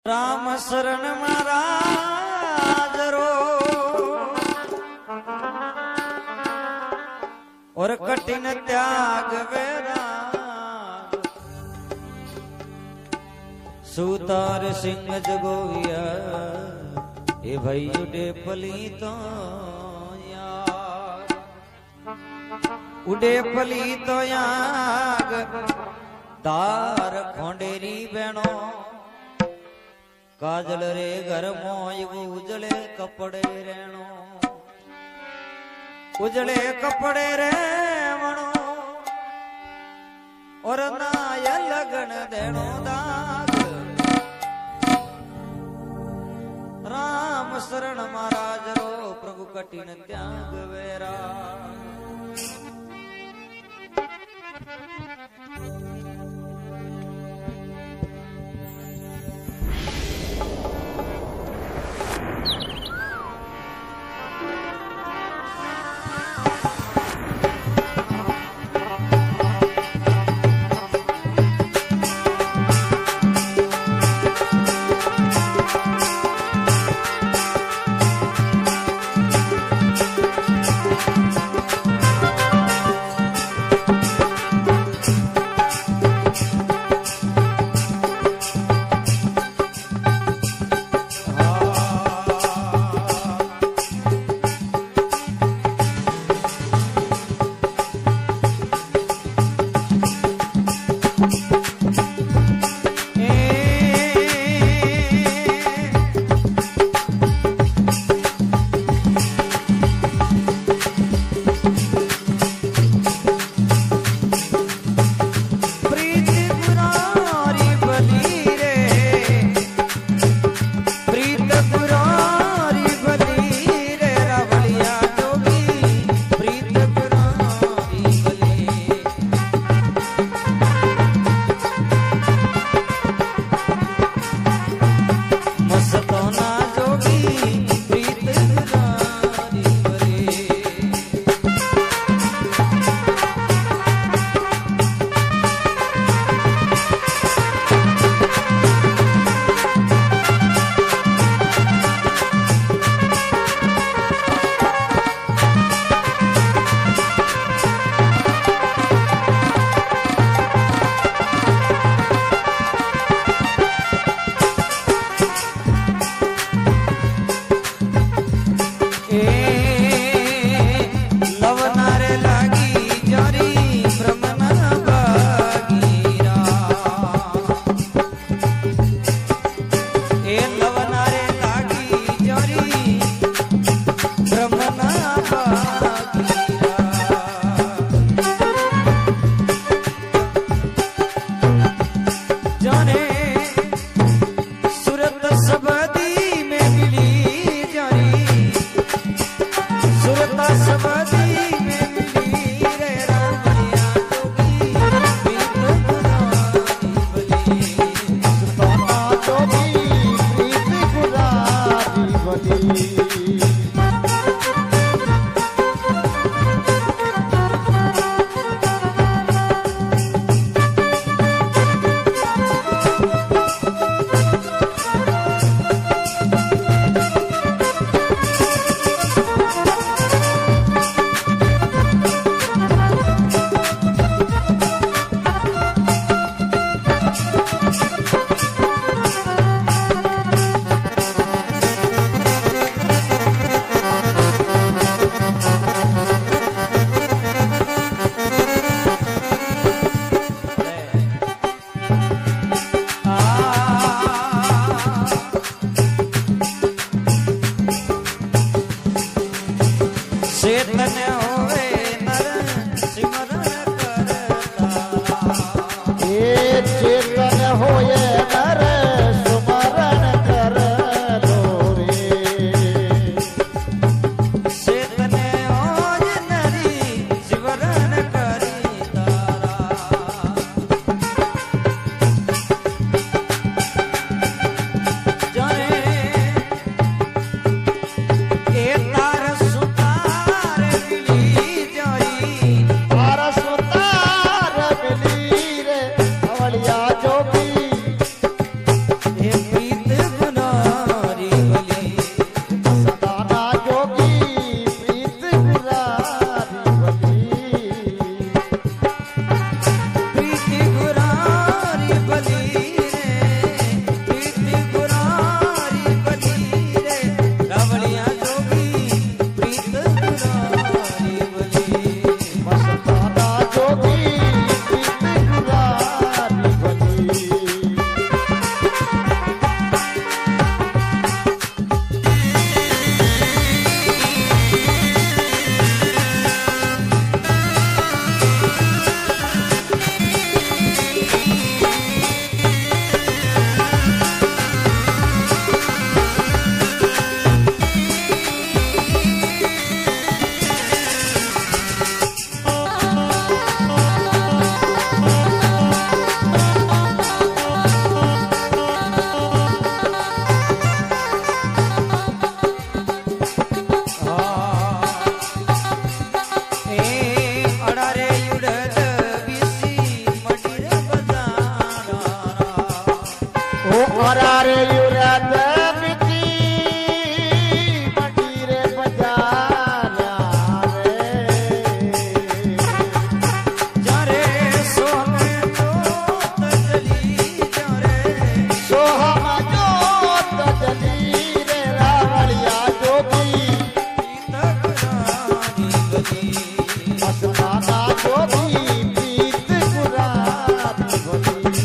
राम शरण महाराज रो और कठिन त्याग वेराग सूतार सिंह जगोया ए भाई उडे पली तो याग उडे पली तो याग दार खोंडेरी बहनों काजल रे घर मोय उजले कपड़े रेणो उजले कपड़े रेवणो और नाय लगन देणो दाग राम शरण महाराज रो प्रभु कठिन त्याग वेरा तार सुतार मिली रे युरत बिती मंडी रे बजाना रे जारे सोहमे जोत जली जारे सोहमा जोत जली रे रावड़िया जोगी तकरानी गली मस्ताना जोगी पीत गुरात भली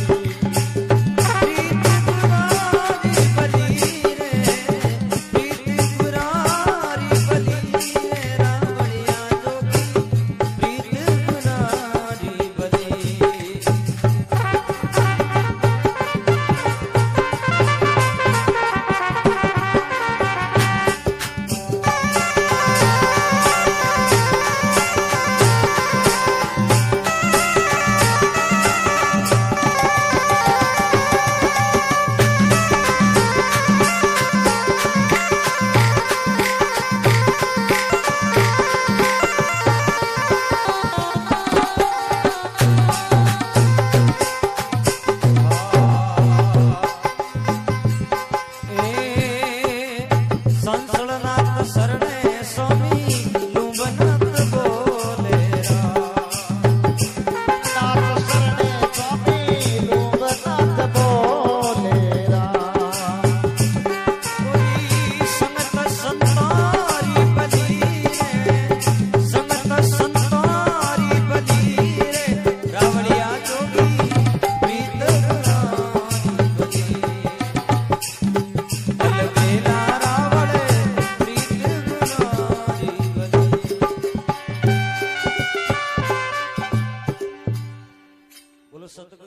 संसलनाथ शरणे स्वामी लुंबनाथ बोलेरा नाथ शरणे स्वामी लोकनाथ बोलेरा कोई संगत संतारी बली रे संगत संतारी बली रे रावड़िया जोगी प्रीत गुरानी बली अलबेला रावड़े प्रीत गुरानी बली। बोलो सतगुरु